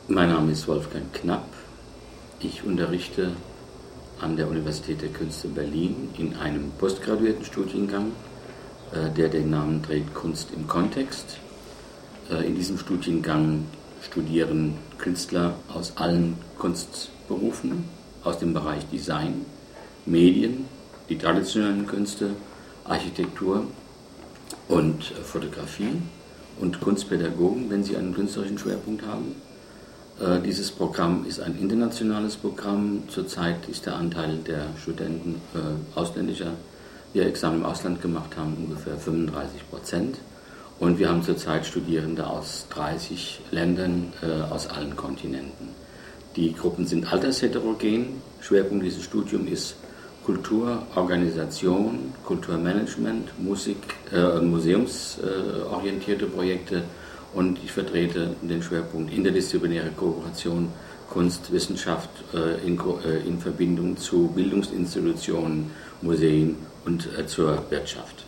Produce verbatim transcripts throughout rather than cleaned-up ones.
Mein Name ist Wolfgang Knapp. Ich unterrichte an der Universität der Künste Berlin in einem postgraduierten Studiengang, der den Namen trägt Kunst im Kontext. In diesem Studiengang studieren Künstler aus allen Kunstberufen, aus dem Bereich Design, Medien, die traditionellen Künste, Architektur und Fotografie und Kunstpädagogen, wenn sie einen künstlerischen Schwerpunkt haben. Dieses Programm ist ein internationales Programm. Zurzeit ist der Anteil der Studenten äh, ausländischer, die ihr Examen im Ausland gemacht haben, ungefähr fünfunddreißig Prozent. Und wir haben zurzeit Studierende aus dreißig Ländern, äh, aus allen Kontinenten. Die Gruppen sind altersheterogen. Schwerpunkt dieses Studiums ist Kultur, Organisation, Kulturmanagement, Musik, äh, museumsorientierte Projekte. Und ich vertrete den Schwerpunkt interdisziplinäre Kooperation, Kunst, Wissenschaft äh, in, äh, in Verbindung zu Bildungsinstitutionen, Museen und äh, zur Wirtschaft.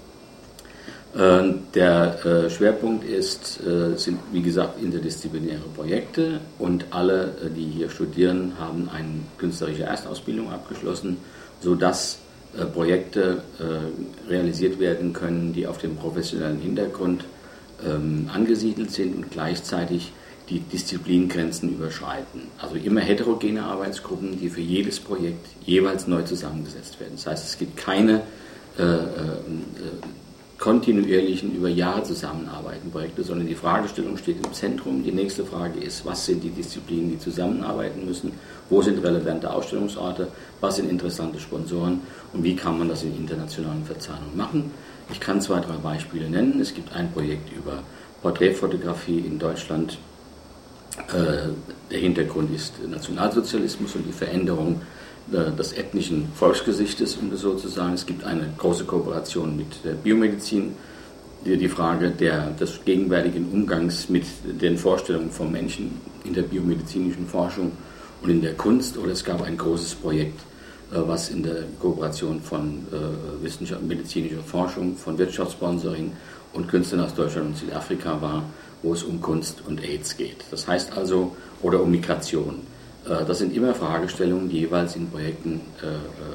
Äh, der äh, Schwerpunkt ist, äh, sind wie gesagt interdisziplinäre Projekte und alle, äh, die hier studieren, haben eine künstlerische Erstausbildung abgeschlossen, sodass äh, Projekte äh, realisiert werden können, die auf dem professionellen Hintergrund Ähm, angesiedelt sind und gleichzeitig die Disziplingrenzen überschreiten. Also immer heterogene Arbeitsgruppen, die für jedes Projekt jeweils neu zusammengesetzt werden. Das heißt, es gibt keine äh, äh, kontinuierlichen, über Jahre zusammenarbeitenden Projekte, sondern die Fragestellung steht im Zentrum. Die nächste Frage ist, was sind die Disziplinen, die zusammenarbeiten müssen, wo sind relevante Ausstellungsorte, was sind interessante Sponsoren und wie kann man das in internationalen Verzahnungen machen. Ich kann zwei, drei Beispiele nennen. Es gibt ein Projekt über Porträtfotografie in Deutschland. Der Hintergrund ist Nationalsozialismus und die Veränderung des ethnischen Volksgesichtes, um das so zu sagen. Es gibt eine große Kooperation mit der Biomedizin, die, die Frage der, des gegenwärtigen Umgangs mit den Vorstellungen von Menschen in der biomedizinischen Forschung und in der Kunst. Oder es gab ein großes Projekt, was in der Kooperation von äh, Wissenschaft und medizinischer Forschung, von Wirtschaftssponsoring und Künstlern aus Deutschland und Südafrika war, wo es um Kunst und AIDS geht. Das heißt also, oder um Migration. Äh, das sind immer Fragestellungen, die jeweils in Projekten äh,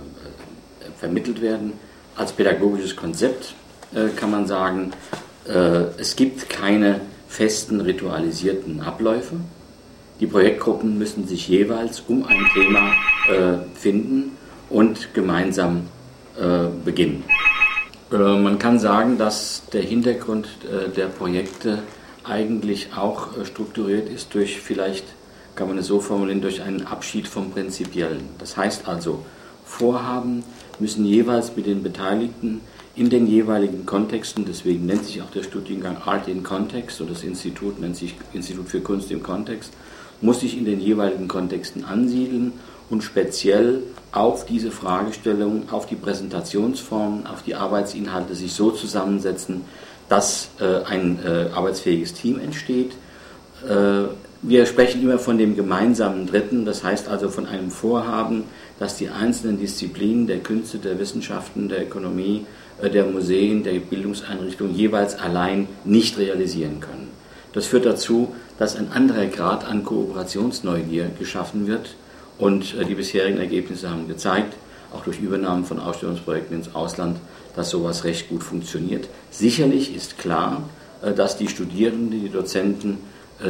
äh, vermittelt werden. Als pädagogisches Konzept äh, kann man sagen, äh, es gibt keine festen, ritualisierten Abläufe. Die Projektgruppen müssen sich jeweils um ein Thema äh, finden und gemeinsam äh, beginnen. Äh, man kann sagen, dass der Hintergrund äh, der Projekte eigentlich auch äh, strukturiert ist durch, vielleicht kann man es so formulieren, durch einen Abschied vom Prinzipiellen. Das heißt also, Vorhaben müssen jeweils mit den Beteiligten in den jeweiligen Kontexten, deswegen nennt sich auch der Studiengang Art in Kontext und das Institut nennt sich Institut für Kunst im Kontext, muss sich in den jeweiligen Kontexten ansiedeln und speziell auf diese Fragestellung, auf die Präsentationsformen, auf die Arbeitsinhalte sich so zusammensetzen, dass äh, ein äh, arbeitsfähiges Team entsteht. Äh, wir sprechen immer von dem gemeinsamen Dritten, das heißt also von einem Vorhaben, das die einzelnen Disziplinen der Künste, der Wissenschaften, der Ökonomie, äh, der Museen, der Bildungseinrichtungen jeweils allein nicht realisieren können. Das führt dazu, dass ein anderer Grad an Kooperationsneugier geschaffen wird. Und die bisherigen Ergebnisse haben gezeigt, auch durch Übernahmen von Ausstellungsprojekten ins Ausland, dass sowas recht gut funktioniert. Sicherlich ist klar, dass die Studierenden, die Dozenten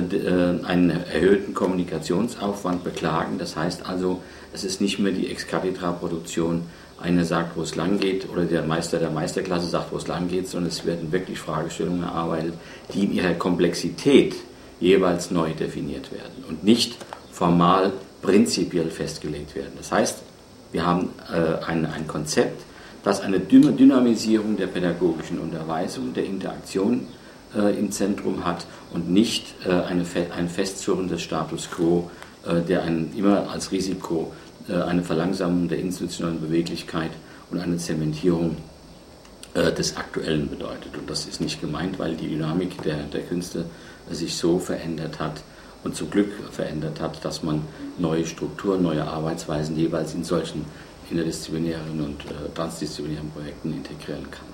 einen erhöhten Kommunikationsaufwand beklagen. Das heißt also, es ist nicht mehr die Ex-Cathedra-Produktion, einer sagt, wo es lang geht, oder der Meister der Meisterklasse sagt, wo es lang geht, sondern es werden wirklich Fragestellungen erarbeitet, die in ihrer Komplexität jeweils neu definiert werden und nicht formal prinzipiell festgelegt werden. Das heißt, wir haben äh, ein, ein Konzept, das eine Dynamisierung der pädagogischen Unterweisung, der Interaktion äh, im Zentrum hat und nicht äh, eine, ein Festzurren des Status quo, äh, der einen, immer als Risiko äh, eine Verlangsamung der institutionellen Beweglichkeit und eine Zementierung äh, des Aktuellen bedeutet. Und das ist nicht gemeint, weil die Dynamik der, der Künste äh, sich so verändert hat, und zum Glück verändert hat, dass man neue Strukturen, neue Arbeitsweisen jeweils in solchen interdisziplinären und äh, transdisziplinären Projekten integrieren kann.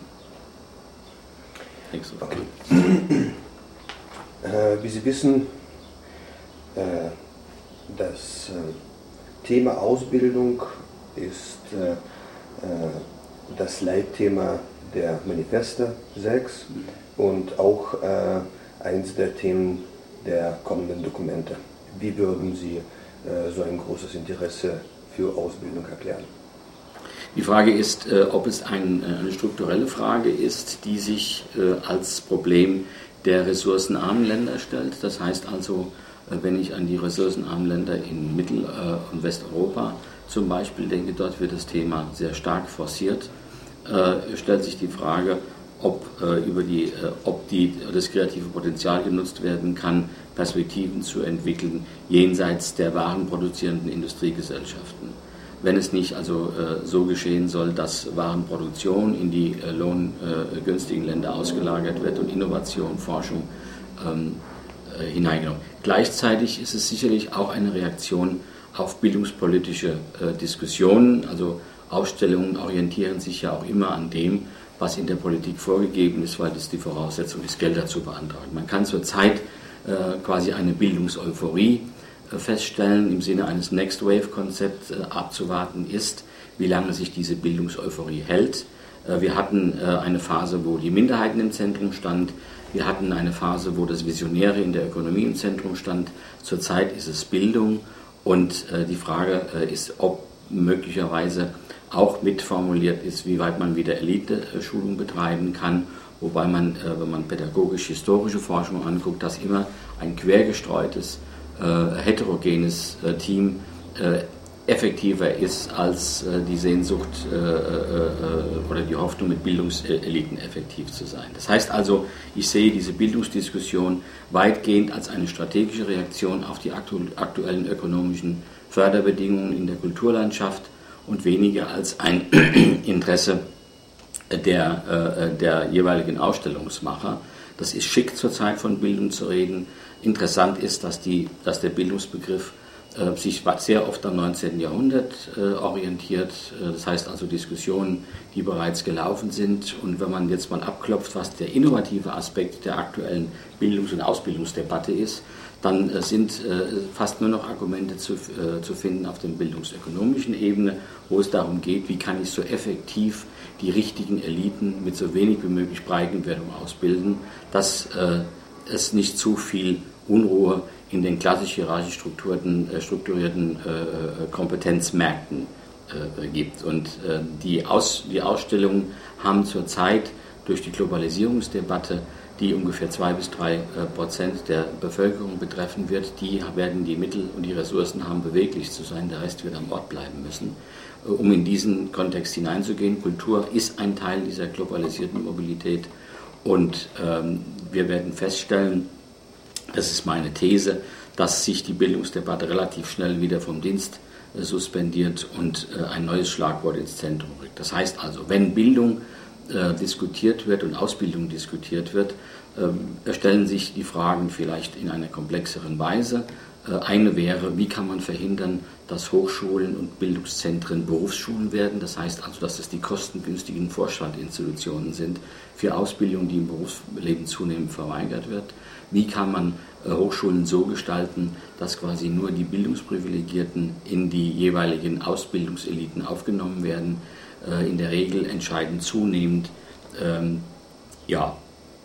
Okay. Äh, wie Sie wissen, Das Thema Ausbildung ist das Leitthema der Manifeste sechs und auch eins der Themen der kommenden Dokumente. Wie würden Sie so ein großes Interesse für Ausbildung erklären? Die Frage ist, ob es ein, eine strukturelle Frage ist, die sich als Problem der ressourcenarmen Länder stellt. Das heißt also, wenn ich an die ressourcenarmen Länder in Mittel- und Westeuropa zum Beispiel denke, dort wird das Thema sehr stark forciert, stellt sich die Frage, ob, über die, ob die, das kreative Potenzial genutzt werden kann, Perspektiven zu entwickeln jenseits der warenproduzierenden Industriegesellschaften. Wenn es nicht also äh, so geschehen soll, dass Warenproduktion in die äh, lohngünstigen Länder ausgelagert wird und Innovation, Forschung ähm, äh, hineingenommen. Gleichzeitig ist es sicherlich auch eine Reaktion auf bildungspolitische äh, Diskussionen. Also Ausstellungen orientieren sich ja auch immer an dem, was in der Politik vorgegeben ist, weil das die Voraussetzung ist, Gelder zu beantragen. Man kann zurzeit äh, quasi eine Bildungseuphorie feststellen, im Sinne eines Next Wave-Konzepts äh, abzuwarten ist, wie lange sich diese Bildungseuphorie hält. Äh, wir hatten äh, eine Phase, wo die Minderheiten im Zentrum stand. Wir hatten eine Phase, wo das Visionäre in der Ökonomie im Zentrum stand. Zurzeit ist es Bildung und äh, die Frage äh, ist, ob möglicherweise auch mitformuliert ist, wie weit man wieder Elite-Schulung betreiben kann, wobei man, äh, wenn man pädagogisch-historische Forschung anguckt, das immer ein quergestreutes Äh, heterogenes äh, Team äh, effektiver ist als äh, die Sehnsucht äh, äh, oder die Hoffnung, mit Bildungseliten effektiv zu sein. Das heißt also, ich sehe diese Bildungsdiskussion weitgehend als eine strategische Reaktion auf die aktu- aktuellen ökonomischen Förderbedingungen in der Kulturlandschaft und weniger als ein Interesse der, äh, der jeweiligen Ausstellungsmacher. Das ist schick, zur Zeit von Bildung zu reden. Interessant ist, dass, die, dass der Bildungsbegriff äh, sich sehr oft am neunzehnten Jahrhundert äh, orientiert. Äh, das heißt also Diskussionen, die bereits gelaufen sind. Und wenn man jetzt mal abklopft, was der innovative Aspekt der aktuellen Bildungs- und Ausbildungsdebatte ist, dann äh, sind äh, fast nur noch Argumente zu, äh, zu finden auf der bildungsökonomischen Ebene, wo es darum geht, wie kann ich so effektiv die richtigen Eliten mit so wenig wie möglich Breitenwerdung ausbilden, dass äh, es nicht zu viel Unruhe in den klassisch hierarchisch strukturierten, äh, strukturierten äh, Kompetenzmärkten äh, gibt. Und äh, die, Aus, die Ausstellungen haben zurzeit durch die Globalisierungsdebatte, die ungefähr zwei bis drei äh, Prozent der Bevölkerung betreffen wird, die werden die Mittel und die Ressourcen haben, beweglich zu sein, der Rest wird am Ort bleiben müssen. Äh, um in diesen Kontext hineinzugehen, Kultur ist ein Teil dieser globalisierten Mobilität und ähm, wir werden feststellen, das ist meine These, dass sich die Bildungsdebatte relativ schnell wieder vom Dienst äh, suspendiert und äh, ein neues Schlagwort ins Zentrum rückt. Das heißt also, wenn Bildung äh, diskutiert wird und Ausbildung diskutiert wird, äh, stellen sich die Fragen vielleicht in einer komplexeren Weise. Äh, eine wäre, wie kann man verhindern, dass Hochschulen und Bildungszentren Berufsschulen werden? Das heißt also, dass es die kostengünstigen Vorstandinstitutionen sind für Ausbildung, die im Berufsleben zunehmend verweigert wird. Wie kann man äh, Hochschulen so gestalten, dass quasi nur die Bildungsprivilegierten in die jeweiligen Ausbildungseliten aufgenommen werden? Äh, in der Regel entscheiden zunehmend ähm, ja,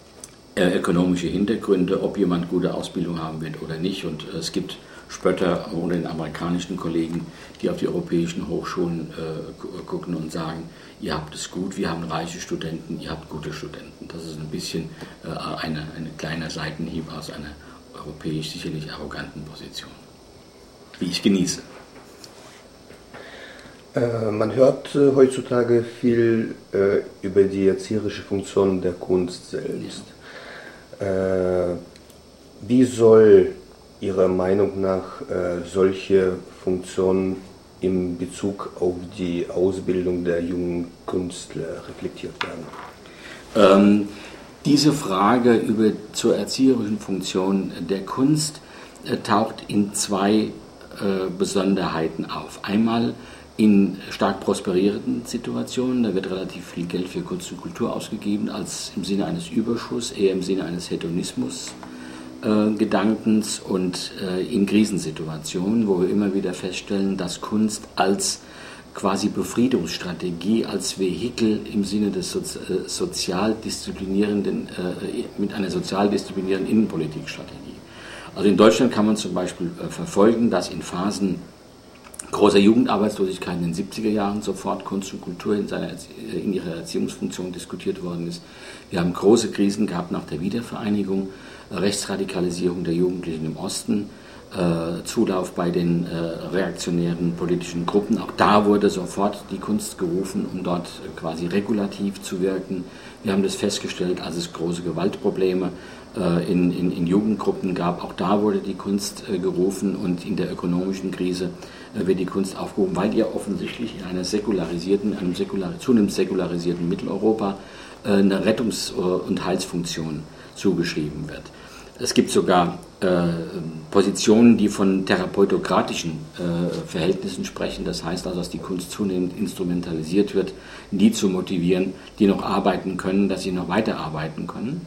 äh, ökonomische Hintergründe, ob jemand gute Ausbildung haben wird oder nicht. Und äh, es gibt Spötter unter den amerikanischen Kollegen, die auf die europäischen Hochschulen äh, gucken und sagen, ihr habt es gut, wir haben reiche Studenten, ihr habt gute Studenten. Das ist ein bisschen äh, eine, eine kleine Seitenhieb aus einer europäisch sicherlich arroganten Position, die ich genieße. Äh, man hört äh, heutzutage viel äh, über die erzieherische Funktion der Kunst selbst. Ja. Äh, wie soll Ihrer Meinung nach äh, solche Funktionen in Bezug auf die Ausbildung der jungen Künstler reflektiert werden? Ähm, diese Frage über zur erzieherischen Funktion der Kunst äh, taucht in zwei äh, Besonderheiten auf. Einmal in stark prosperierenden Situationen, da wird relativ viel Geld für Kunst und Kultur ausgegeben, als im Sinne eines Überschusses, eher im Sinne eines Hedonismus. äh, Gedankens und äh, in Krisensituationen, wo wir immer wieder feststellen, dass Kunst als quasi Befriedungsstrategie, als Vehikel im Sinne des Sozi äh, sozial disziplinierenden, äh, mit einer sozial disziplinierenden Innenpolitikstrategie. Also in Deutschland kann man zum Beispiel äh, verfolgen, dass in Phasen großer Jugendarbeitslosigkeit in den siebziger Jahren sofort Kunst und Kultur in, seiner, in ihrer Erziehungsfunktion diskutiert worden ist. Wir haben große Krisen gehabt nach der Wiedervereinigung, Rechtsradikalisierung der Jugendlichen im Osten, äh, Zulauf bei den äh, reaktionären politischen Gruppen. Auch da wurde sofort die Kunst gerufen, um dort quasi regulativ zu wirken. Wir haben das festgestellt, als es große Gewaltprobleme äh, in, in, in Jugendgruppen gab. Auch da wurde die Kunst äh, gerufen, und in der ökonomischen Krise äh, wird die Kunst aufgehoben, weil ihr offensichtlich in einer säkularisierten, einem säkular, zunehmend säkularisierten Mitteleuropa äh, eine Rettungs- und Heilsfunktion zugeschrieben wird. Es gibt sogar äh, Positionen, die von therapeutokratischen äh, Verhältnissen sprechen. Das heißt also, dass die Kunst zunehmend instrumentalisiert wird, die zu motivieren, die noch arbeiten können, dass sie noch weiterarbeiten können.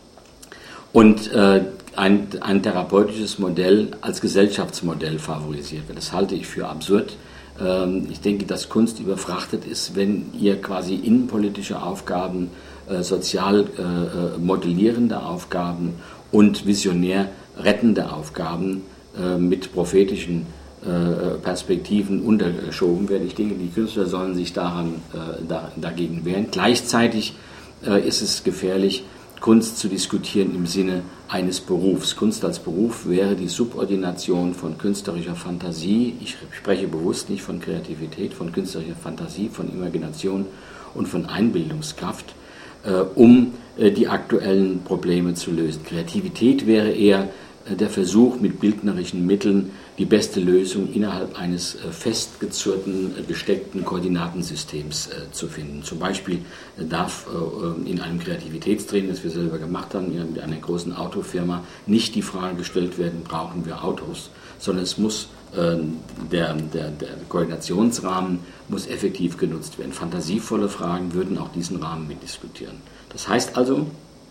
Und äh, ein, ein therapeutisches Modell als Gesellschaftsmodell favorisiert wird. Das halte ich für absurd. Ähm, ich denke, dass Kunst überfrachtet ist, wenn ihr quasi innenpolitische Aufgaben, äh, sozial äh, modellierende Aufgaben und visionär rettende Aufgaben äh, mit prophetischen äh, Perspektiven untergeschoben werden. Ich denke, die Künstler sollen sich daran, äh, da, dagegen wehren. Gleichzeitig äh, ist es gefährlich, Kunst zu diskutieren im Sinne eines Berufs. Kunst als Beruf wäre die Subordination von künstlerischer Fantasie. Ich spreche bewusst nicht von Kreativität, von künstlerischer Fantasie, von Imagination und von Einbildungskraft, äh, um äh, die aktuellen Probleme zu lösen. Kreativität wäre eher äh, der Versuch, mit bildnerischen Mitteln die beste Lösung innerhalb eines äh, festgezurrten, äh, gesteckten Koordinatensystems äh, zu finden. Zum Beispiel äh, darf äh, in einem Kreativitätstraining, das wir selber gemacht haben, mit einer großen Autofirma, nicht die Frage gestellt werden, brauchen wir Autos, sondern es muss äh, der, der, der Koordinationsrahmen muss effektiv genutzt werden. Fantasievolle Fragen würden auch diesen Rahmen mitdiskutieren. Das heißt also,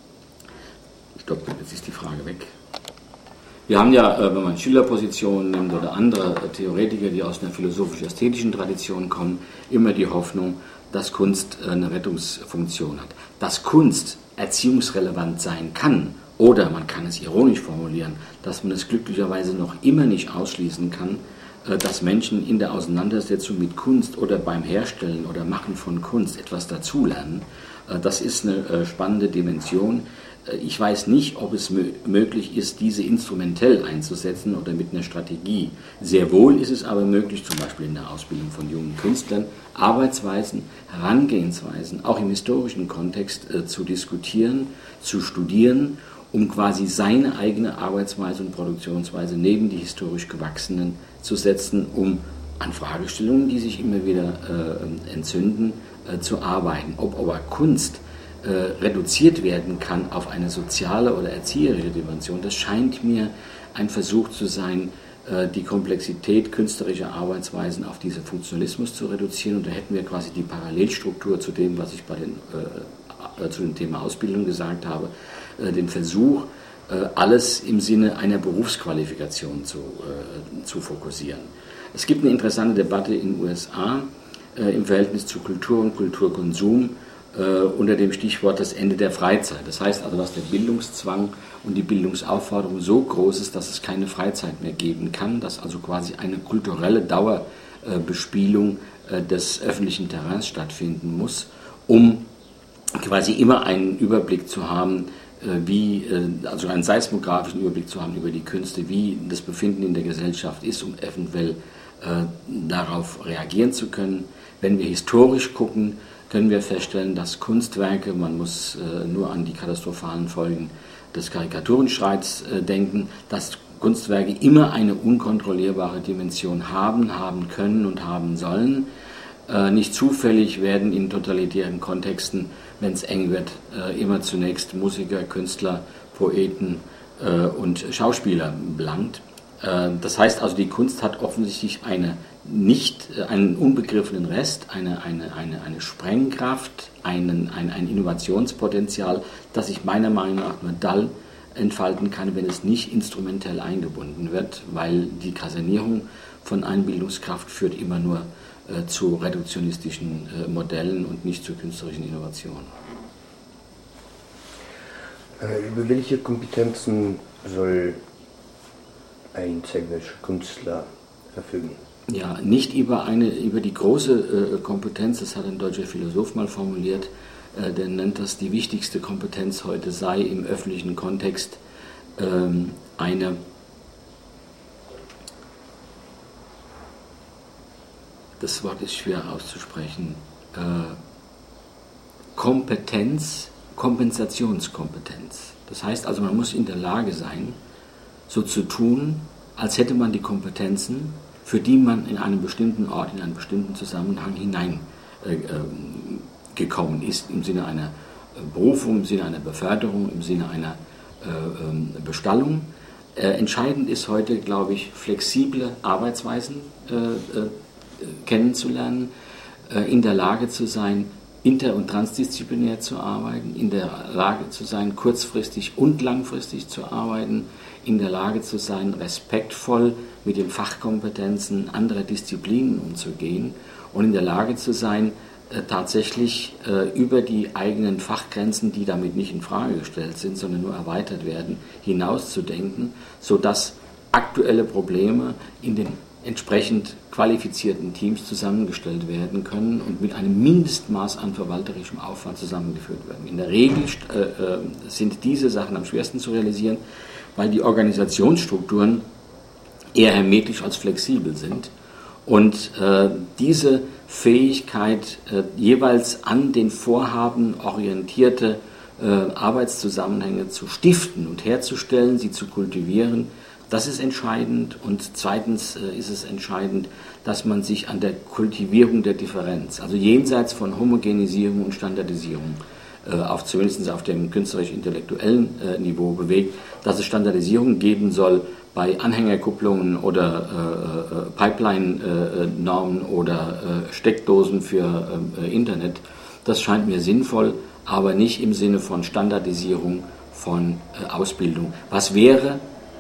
stopp, jetzt ist die Frage weg. Wir haben ja, wenn man Schillerpositionen nimmt oder andere Theoretiker, die aus einer philosophisch-ästhetischen Tradition kommen, immer die Hoffnung, dass Kunst eine Rettungsfunktion hat. Dass Kunst erziehungsrelevant sein kann, oder man kann es ironisch formulieren, dass man es glücklicherweise noch immer nicht ausschließen kann, dass Menschen in der Auseinandersetzung mit Kunst oder beim Herstellen oder Machen von Kunst etwas dazulernen. Das ist eine spannende Dimension. Ich weiß nicht, ob es möglich ist, diese instrumentell einzusetzen oder mit einer Strategie. Sehr wohl ist es aber möglich, zum Beispiel in der Ausbildung von jungen Künstlern, Arbeitsweisen, Herangehensweisen, auch im historischen Kontext äh, zu diskutieren, zu studieren, um quasi seine eigene Arbeitsweise und Produktionsweise neben die historisch gewachsenen zu setzen, um an Fragestellungen, die sich immer wieder äh, entzünden, äh, zu arbeiten. Ob aber Kunst reduziert werden kann auf eine soziale oder erzieherische Dimension, das scheint mir ein Versuch zu sein, die Komplexität künstlerischer Arbeitsweisen auf diesen Funktionalismus zu reduzieren. Und da hätten wir quasi die Parallelstruktur zu dem, was ich bei den, äh, zu dem Thema Ausbildung gesagt habe, äh, den Versuch, äh, alles im Sinne einer Berufsqualifikation zu, äh, zu fokussieren. Es gibt eine interessante Debatte in den U S A äh, im Verhältnis zu Kultur und Kulturkonsum, unter dem Stichwort das Ende der Freizeit. Das heißt also, dass der Bildungszwang und die Bildungsaufforderung so groß ist, dass es keine Freizeit mehr geben kann, dass also quasi eine kulturelle Dauerbespielung des öffentlichen Terrains stattfinden muss, um quasi immer einen Überblick zu haben, wie, also einen seismografischen Überblick zu haben über die Künste, wie das Befinden in der Gesellschaft ist, um eventuell darauf reagieren zu können. Wenn wir historisch gucken, können wir feststellen, dass Kunstwerke, man muss äh, nur an die katastrophalen Folgen des Karikaturenstreits äh, denken, dass Kunstwerke immer eine unkontrollierbare Dimension haben, haben können und haben sollen. Äh, nicht zufällig werden in totalitären Kontexten, wenn es eng wird, äh, immer zunächst Musiker, Künstler, Poeten äh, und Schauspieler belangt. Äh, das heißt also, die Kunst hat offensichtlich eine nicht einen unbegriffenen Rest, eine, eine, eine, eine Sprengkraft, einen, ein, ein Innovationspotenzial, das sich meiner Meinung nach nur dann entfalten kann, wenn es nicht instrumentell eingebunden wird, weil die Kasernierung von Einbildungskraft führt immer nur äh, zu reduktionistischen äh, Modellen und nicht zu künstlerischen Innovationen. Äh, über welche Kompetenzen soll ein zeitgenössischer Künstler verfügen? Ja, nicht über, eine, über die große äh, Kompetenz, das hat ein deutscher Philosoph mal formuliert, äh, der nennt das, die wichtigste Kompetenz heute sei im öffentlichen Kontext ähm, eine das Wort ist schwer auszusprechen, äh, Kompetenz, Kompensationskompetenz. Das heißt also, man muss in der Lage sein, so zu tun, als hätte man die Kompetenzen, für die man in einem bestimmten Ort, in einen bestimmten Zusammenhang hineingekommen äh, äh, ist, im Sinne einer Berufung, im Sinne einer Beförderung, im Sinne einer äh, äh, Bestallung. Äh, entscheidend ist heute, glaube ich, flexible Arbeitsweisen äh, äh, kennenzulernen, äh, in der Lage zu sein, inter- und transdisziplinär zu arbeiten, in der Lage zu sein, kurzfristig und langfristig zu arbeiten, in der Lage zu sein, respektvoll mit den Fachkompetenzen anderer Disziplinen umzugehen und in der Lage zu sein, äh, tatsächlich äh, über die eigenen Fachgrenzen, die damit nicht in Frage gestellt sind, sondern nur erweitert werden, hinauszudenken, sodass aktuelle Probleme in den entsprechend qualifizierten Teams zusammengestellt werden können und mit einem Mindestmaß an verwalterischem Aufwand zusammengeführt werden. In der Regel äh, sind diese Sachen am schwersten zu realisieren, weil die Organisationsstrukturen eher hermetisch als flexibel sind und äh, diese Fähigkeit, äh, jeweils an den Vorhaben orientierte äh, Arbeitszusammenhänge zu stiften und herzustellen, sie zu kultivieren, das ist entscheidend. Und zweitens äh, ist es entscheidend, dass man sich an der Kultivierung der Differenz, also jenseits von Homogenisierung und Standardisierung, äh, auf, zumindest auf dem künstlerisch-intellektuellen äh, Niveau bewegt, dass es Standardisierung geben soll bei Anhängerkupplungen oder äh, Pipeline-Normen äh, oder äh, Steckdosen für äh, Internet. Das scheint mir sinnvoll, aber nicht im Sinne von Standardisierung von äh, Ausbildung. Was wäre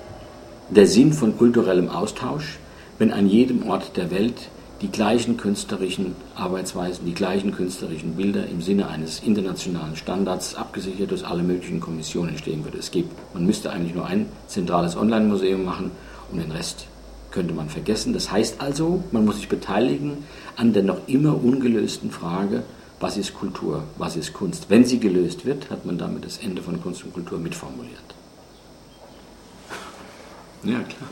der Sinn von kulturellem Austausch, wenn an jedem Ort der Welt die gleichen künstlerischen Arbeitsweisen, die gleichen künstlerischen Bilder im Sinne eines internationalen Standards, abgesichert durch alle möglichen Kommissionen, stehen würde? Es gibt, man müsste eigentlich nur ein zentrales Online-Museum machen und den Rest könnte man vergessen. Das heißt also, man muss sich beteiligen an der noch immer ungelösten Frage, was ist Kultur, was ist Kunst. Wenn sie gelöst wird, hat man damit das Ende von Kunst und Kultur mitformuliert. Ja, klar.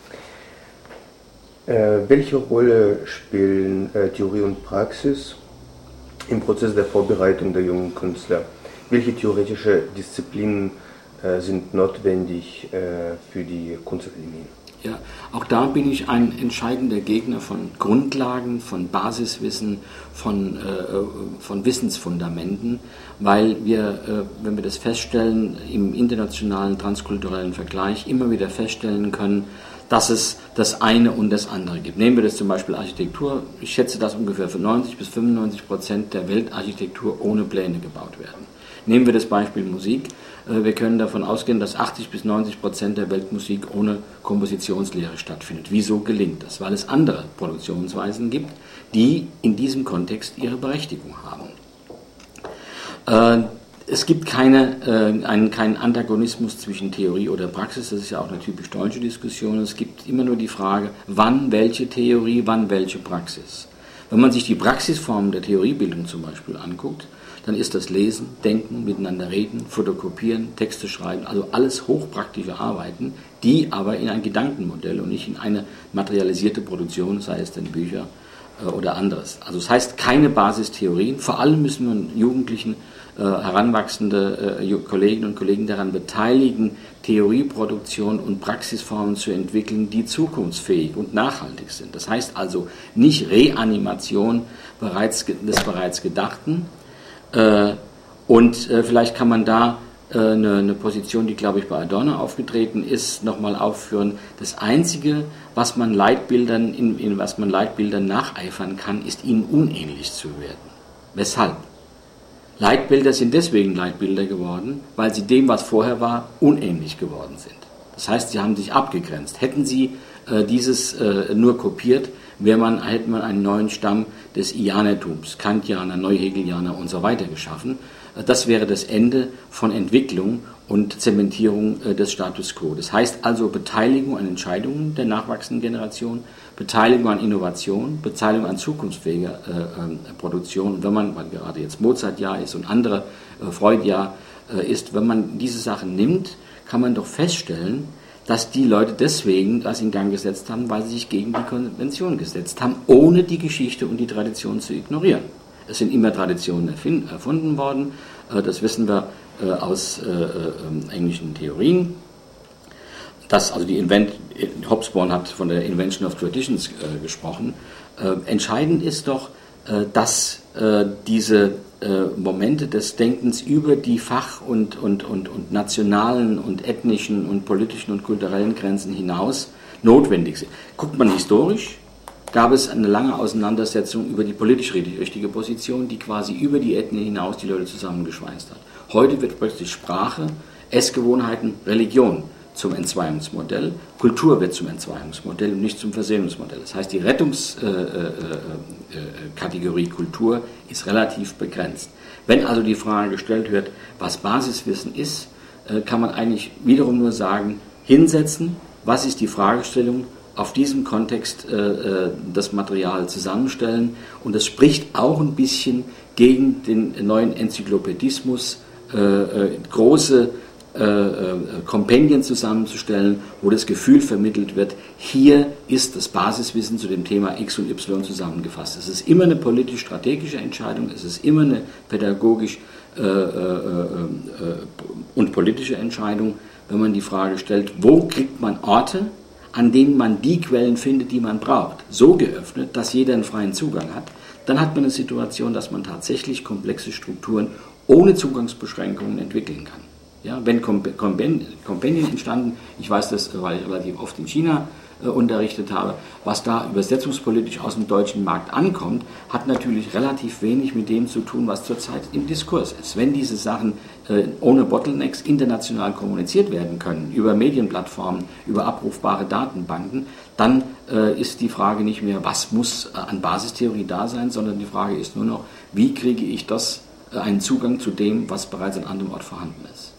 Äh, welche Rolle spielen äh, Theorie und Praxis im Prozess der Vorbereitung der jungen Künstler? Welche theoretische Disziplinen äh, sind notwendig äh, für die Kunstakademien? Ja, auch da bin ich ein entscheidender Gegner von Grundlagen, von Basiswissen, von, äh, von Wissensfundamenten, weil wir, äh, wenn wir das feststellen, im internationalen transkulturellen Vergleich immer wieder feststellen können, dass es das eine und das andere gibt. Nehmen wir das zum Beispiel Architektur. Ich schätze, dass ungefähr für neunzig bis fünfundneunzig Prozent der Weltarchitektur ohne Pläne gebaut werden. Nehmen wir das Beispiel Musik. Wir können davon ausgehen, dass achtzig bis neunzig Prozent der Weltmusik ohne Kompositionslehre stattfindet. Wieso gelingt das? Weil es andere Produktionsweisen gibt, die in diesem Kontext ihre Berechtigung haben. Es gibt keine, einen, keinen Antagonismus zwischen Theorie oder Praxis, das ist ja auch eine typisch deutsche Diskussion. Es gibt immer nur die Frage, wann welche Theorie, wann welche Praxis. Wenn man sich die Praxisformen der Theoriebildung zum Beispiel anguckt, dann ist das Lesen, Denken, Miteinander reden, Fotokopieren, Texte schreiben, also alles hochpraktische Arbeiten, die aber in ein Gedankenmodell und nicht in eine materialisierte Produktion, sei es denn Bücher äh, oder anderes. Also das heißt, keine Basistheorien, vor allem müssen wir Jugendlichen, äh, heranwachsende äh, Kolleginnen und Kollegen daran beteiligen, Theorieproduktion und Praxisformen zu entwickeln, die zukunftsfähig und nachhaltig sind. Das heißt also nicht Reanimation bereits, des bereits Gedachten, und vielleicht kann man da eine, eine Position, die, glaube ich, bei Adorno aufgetreten ist, nochmal aufführen. Das Einzige, was man Leitbildern, in, in was man Leitbildern nacheifern kann, ist ihnen unähnlich zu werden. Weshalb? Leitbilder sind deswegen Leitbilder geworden, weil sie dem, was vorher war, unähnlich geworden sind. Das heißt, sie haben sich abgegrenzt. Hätten sie äh, dieses äh, nur kopiert, wäre man, hätte man einen neuen Stamm des Ianertums, Kantianer, Neuhegelianer und so weiter geschaffen. Äh, das wäre das Ende von Entwicklung und Zementierung äh, des Status quo. Das heißt also Beteiligung an Entscheidungen der nachwachsenden Generation, Beteiligung an Innovation, Beteiligung an zukunftsfähiger äh, äh, Produktion. Und wenn man, weil gerade jetzt Mozart-Jahr ist und andere äh, Freud-Jahr äh, ist, wenn man diese Sachen nimmt, kann man doch feststellen, dass die Leute deswegen das in Gang gesetzt haben, weil sie sich gegen die Konvention gesetzt haben, ohne die Geschichte und die Tradition zu ignorieren. Es sind immer Traditionen erfunden worden, äh, das wissen wir äh, aus äh, äh, englischen Theorien. Das, also die Invent, Hobsbawm hat von der Invention of Traditions äh, gesprochen. Äh, entscheidend ist doch, äh, dass äh, diese äh, Momente des Denkens über die Fach- und, und, und, und nationalen und ethnischen und politischen und kulturellen Grenzen hinaus notwendig sind. Guckt man historisch, gab es eine lange Auseinandersetzung über die politisch richtige Position, die quasi über die Ethnie hinaus die Leute zusammengeschweißt hat. Heute wird plötzlich Sprache, Essgewohnheiten, Religion zum Entzweiungsmodell, Kultur wird zum Entzweiungsmodell und nicht zum Versöhnungsmodell. Das heißt, die Rettungskategorie äh, äh, Kultur ist relativ begrenzt. Wenn also die Frage gestellt wird, was Basiswissen ist, äh, kann man eigentlich wiederum nur sagen, hinsetzen, was ist die Fragestellung, auf diesem Kontext äh, das Material zusammenstellen, und das spricht auch ein bisschen gegen den neuen Enzyklopädismus, äh, äh, große Kompendien zusammenzustellen, wo das Gefühl vermittelt wird, hier ist das Basiswissen zu dem Thema X und Y zusammengefasst. Es ist immer eine politisch-strategische Entscheidung, es ist immer eine pädagogisch äh, äh, äh, und politische Entscheidung, wenn man die Frage stellt, wo kriegt man Orte, an denen man die Quellen findet, die man braucht, so geöffnet, dass jeder einen freien Zugang hat, dann hat man eine Situation, dass man tatsächlich komplexe Strukturen ohne Zugangsbeschränkungen entwickeln kann. Ja, wenn Kompendien entstanden, ich weiß das, weil ich relativ oft in China äh, unterrichtet habe, was da übersetzungspolitisch aus dem deutschen Markt ankommt, hat natürlich relativ wenig mit dem zu tun, was zurzeit im Diskurs ist. Wenn diese Sachen äh, ohne Bottlenecks international kommuniziert werden können, über Medienplattformen, über abrufbare Datenbanken, dann äh, ist die Frage nicht mehr, was muss äh, an Basistheorie da sein, sondern die Frage ist nur noch, wie kriege ich das, äh, einen Zugang zu dem, was bereits an anderem Ort vorhanden ist.